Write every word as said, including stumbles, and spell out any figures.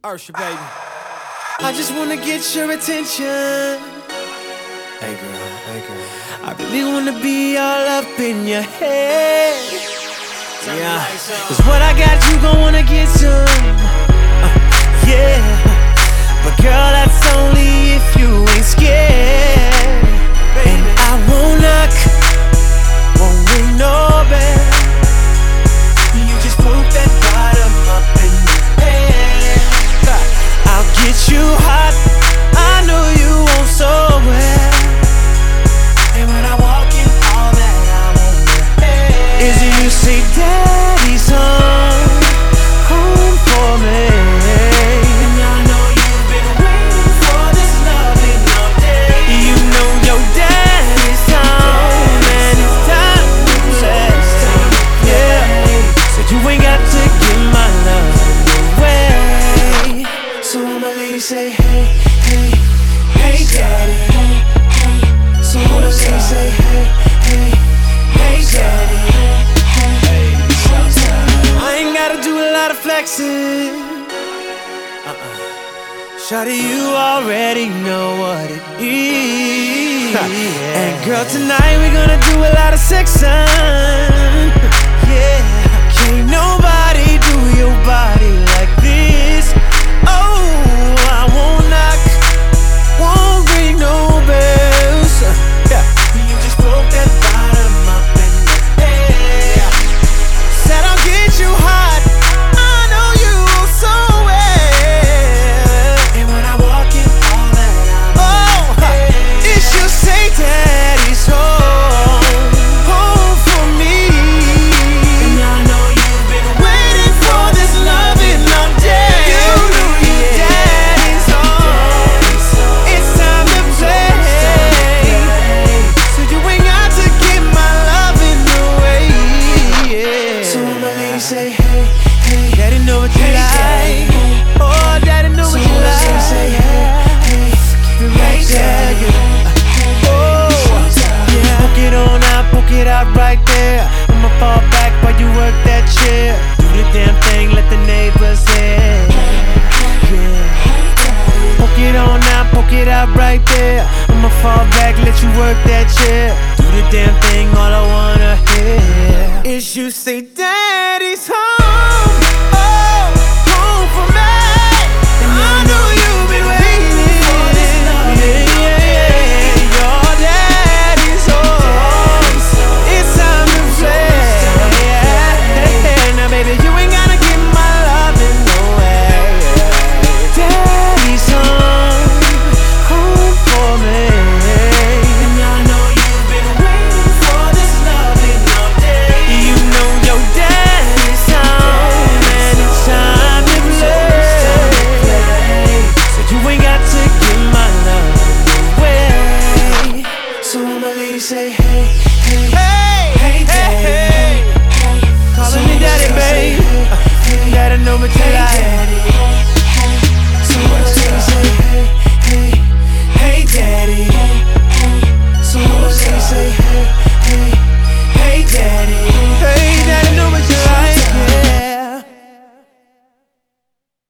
Ursha, baby. I just wanna get your attention. Hey girl, hey girl. I really wanna be all up in your head. Yeah, cause what I got, you gon' wanna get some. uh, Yeah, but girl, that's only if you ain't scared. And I won't knock, won't ring no bell. You just poke that bottom up in your head. I'll get you hot, I know you want so well. And when I walk in, all that I want is you say, Daddy's home, home for me. And I know you've been waiting for this loving all day. You know your daddy's home, and it's time to play. Yeah, so you ain't got to give my love away. So all my ladies say, hey, hey, hey, daddy. Hey, hey. So all the ladies say, hey, hey, hey, daddy. Hey, hey, I ain't gotta do a lot of flexing. Uh-uh. Shawty, you already know what it is. And girl, tonight we gonna do a lot of sexing. Yeah, can't nobody do your body like this. Oh, I won't knock, won't ring no bells. Yeah, you just broke that bottom up in the air. Said I'll get you hot, I know you so well. And when I walk in, all that I'm oh, it should say Daddy's home, home for me. And I know you've been waiting for this loving all day. You know your daddy's home, it's time to play. So you ain't got to give my loving away. Yeah. So all my ladies say, hey, hey, daddy know what you like. Oh, daddy know what you like. Say, hey, hey, keep it right there. Yeah. Oh, yeah. Poke it on out, poke it out right there. I'ma fall back while you work that chair. Do the damn thing, let the neighbors hear. Yeah. Poke it on out, poke it out right there. I'ma fall back, let you work that chair. Do the damn thing, all I wanna hear is you say, Daddy's home, oh, home for me. And I know you've been waiting for this love. Yeah, yeah, yeah. Your daddy's home, it's time to play. Yeah. Now baby, you ain't gotta give my loving away. Daddy's home, home for me. And I know you've been waiting for this loving all day. You know your daddy's home, and it's time to play. So you ain't got to give my love away. So all my ladies say, hey, hey, hey, hey, hey, hey. Calling me daddy, babe. Daddy know what you like. So all my ladies say, hey.